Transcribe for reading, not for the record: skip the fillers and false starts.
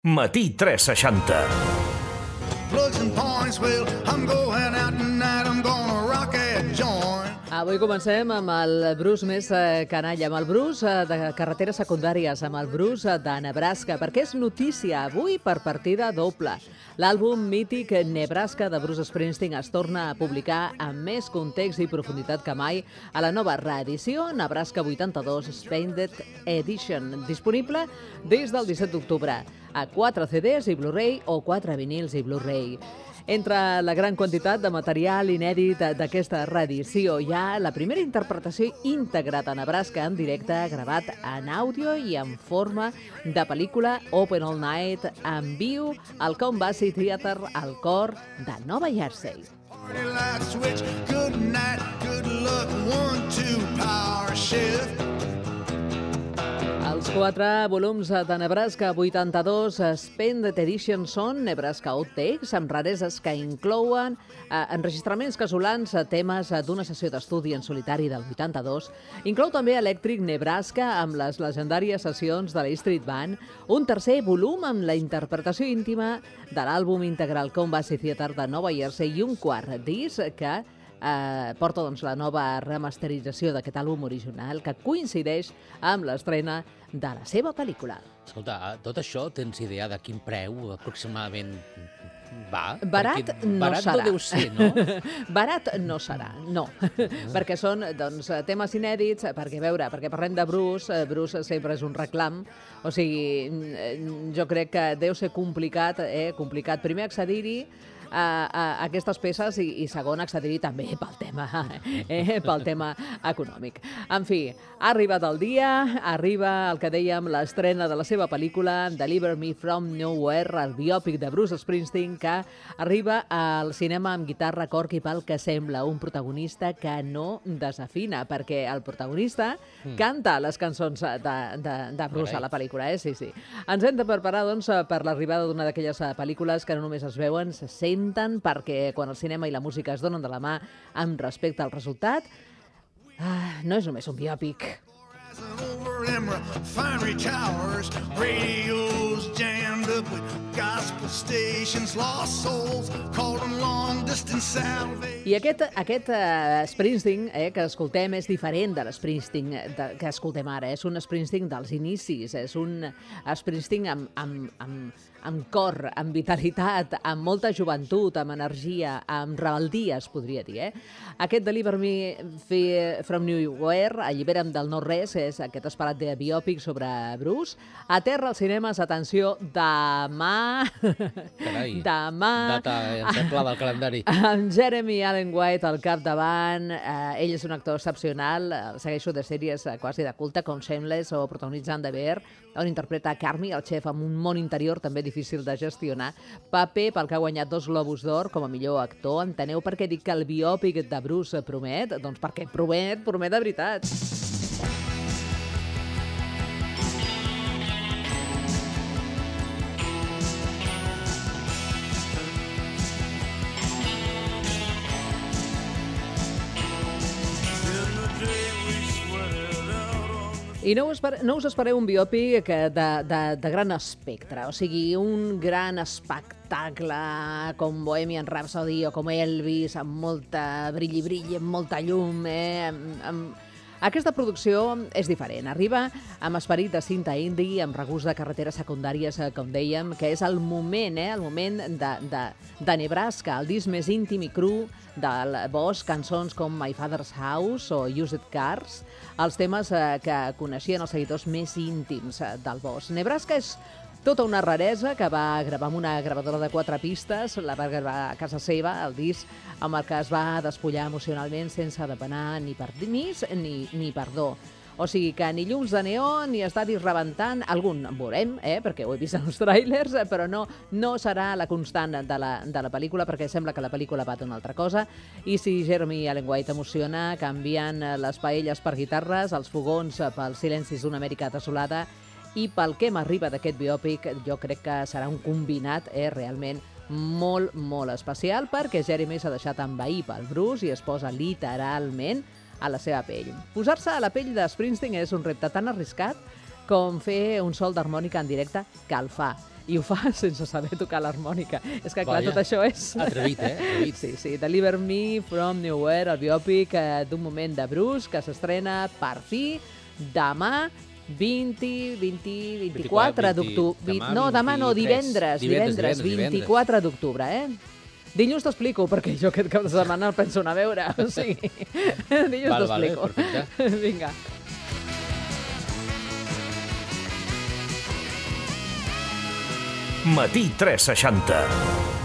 Matí 360. Plugs and points, well, I'm going out tonight, I'm gonna rock that joint. Avui comencem amb el Bruce més canalla, amb el Bruce de carreteres secundàries, amb el Bruce de Nebraska, perquè és notícia avui per partida doble. L'àlbum mític Nebraska de Bruce Springsteen es torna a publicar amb més context i profunditat que mai a la nova reedició Nebraska 82 Expanded Edition, disponible des del 17 d'octubre a 4 CDs i Blu-ray o 4 vinils i Blu-ray. Entre la gran quantitat de material inèdit d'aquesta reedició hi ha la primera interpretació íntegra de Nebraska en directe, gravat en àudio i en forma de pel·lícula Open All Night en viu al Combassy Theatre al cor de Nova Jersey. Party light switch, good night, good luck, 1, 2, power shift. Els 4 volums de Nebraska 82 Expanded Edition són Nebraska Outtakes, amb rareses que inclouen enregistraments casolans, temes d'una sessió d'estudi en solitari del 82. Inclou també Electric Nebraska amb les legendàries sessions de la Street Band, un tercer volum amb la interpretació íntima de l'àlbum integral Combassy Theatre de Nova Jersey i un quart disc que porta la nova remasterització d'aquest àlbum original que coincideix amb l'estrena de la seva pel·lícula. Escolta, tot això tens idea de quin preu aproximadament va? Barat no barat serà. no deu ser, no? Barat no serà, no. Perquè són temes inèdits, perquè parlem de Bruce, Bruce sempre és un reclam, o sigui, jo crec que deu ser complicat primer accedir-hi a aquestes peces i segon accedir-hi també pel tema econòmic. En fi, ha arribat el dia, arriba el que dèiem l'estrena de la seva pel·lícula Deliver Me From Nowhere, el biòpic de Bruce Springsteen que arriba al cinema amb guitarra, corc i pel que sembla un protagonista que no desafina, perquè el protagonista canta les cançons de Bruce a la pel·lícula, sí. Ens hem de preparar, doncs, per l'arribada d'una d'aquelles pel·lícules que no només es veuen, se senten, perquè quan el cinema i la música es donen de la mà amb respecte al resultat, no és només un biòpic. Over them refinery towers, radios jammed up with gospel stations, lost souls calling long distance salvation. I aquest Springsteen que escoltem és diferent de l'Springsteen que escoltem ara. És un Springsteen dels inicis, és un Springsteen amb cor, amb vitalitat, amb molta joventut, amb energia, amb rebeldia, es podria dir. Aquest Deliver Me From Nowhere, Allibera'm del no-res, és aquest esperat de biòpic sobre Bruce. Aterra als cinemes, atenció, demà... Carai, demà... data encerclada al calendari. Amb Jeremy Allen White al capdavant. Ell és un actor excepcional, segueixo de sèries quasi de culte, com Shameless o protagonitzant The Bear, on interpreta Carmy, el xef amb un món interior també difícil de gestionar. Paper pel que ha guanyat 2 Globus d'Or com a millor actor. Enteneu per què dic que el biòpic de Bruce promet? Doncs perquè promet de veritat. I no us espereu un biòpic de gran espectre, o sigui, un gran espectacle com Bohemian Rhapsody o com Elvis, amb molta brilli, amb molta llum, Aquesta producció és diferent. Arriba amb esperit de cinta indie, amb regust de carreteres secundàries, com dèiem, que és el moment de Nebraska, el disc més íntim i cru del bosc, cançons com My Father's House o Used Cars, els temes que coneixien els seguidors més íntims del bosc. Nebraska és tota una raresa que va gravar amb una gravadora de 4 pistes, la va gravar a casa seva, el disc amb el que es va despullar emocionalment sense demanar ni permís ni perdó. O sigui que ni llums de neó, ni estadis rebentant, algun en veurem, perquè ho he vist en els tràilers, però no serà la constant de la pel·lícula, perquè sembla que la pel·lícula va d'una altra cosa. I si Jeremy Allen White emociona, canviant les paelles per guitarres, els fogons pels silencis d'una Amèrica desolada, i pel que m'arriba d'aquest biòpic, jo crec que serà un combinat realment molt, molt especial, perquè Jeremy s'ha deixat envair pel Bruce i es posa literalment a la seva pell. Posar-se a la pell de Springsteen és un repte tan arriscat com fer un sol d'harmònica en directe que el fa. i ho fa sense saber tocar l'harmònica. És que, clar, Vaja. tot això és... Atrevit, Atrevit. Sí. Deliver Me from Nowhere, el biòpic d'un moment de Bruce, que s'estrena per fi demà 24 d'octubre. Demà no, divendres 24 d'octubre, Dilluns t'explico, perquè jo aquest cap de setmana el penso anar a veure. O sigui, dilluns t'explico. Perfecte. Vinga. Matí 360.